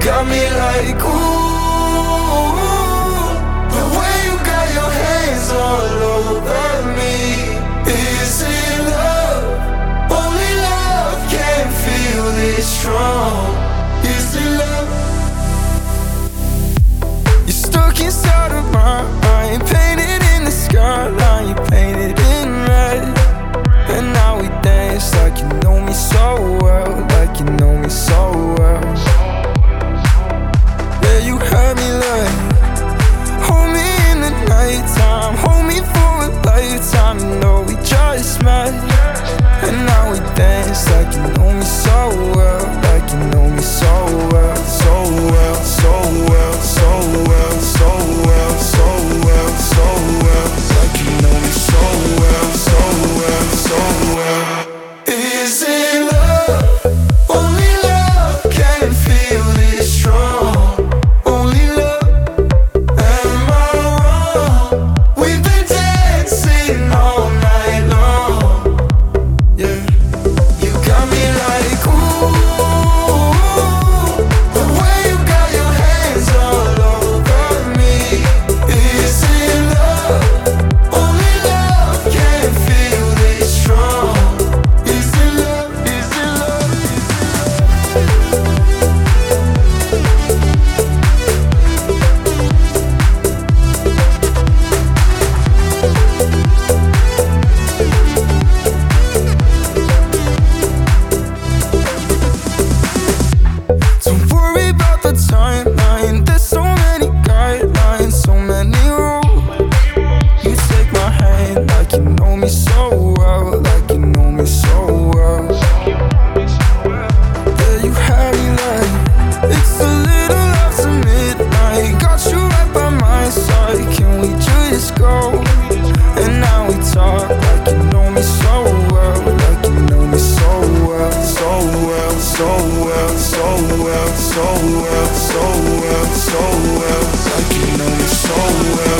got me like, ooh, the way you got your hands all over me. Is it love? Only love can feel this strong. Is it love? You're stuck inside of my mind, painted in the skyline, you painted in red. And now we dance like you know me so well, like you know me so well. Yeah, you had me like, hold me in the nighttime, hold me for a lifetime. You know we just met, and now we dance like you know me so well, like you know me so well, so well, so well, so well, so well, so well, so well, like you know me so well, so well, so well. Is it love? Only love can feel this strong. Only love. Am I wrong? We've been dancing all night long. Yeah, you got me like, ooh, the way you got your hands all over me. Is it love? Only love can feel this strong. Is it love? Is it love? Don't worry about the timeline. There's so many guidelines, so many rules. You take my hand like you know me so well, like you know me so well. Yeah, you had me like, it's a little after midnight. Got you right by my side. Can we just go? And now we talk like you know me so well, like you know me so well, so well, so well, so well, so well, so well, so well, like you know me so well.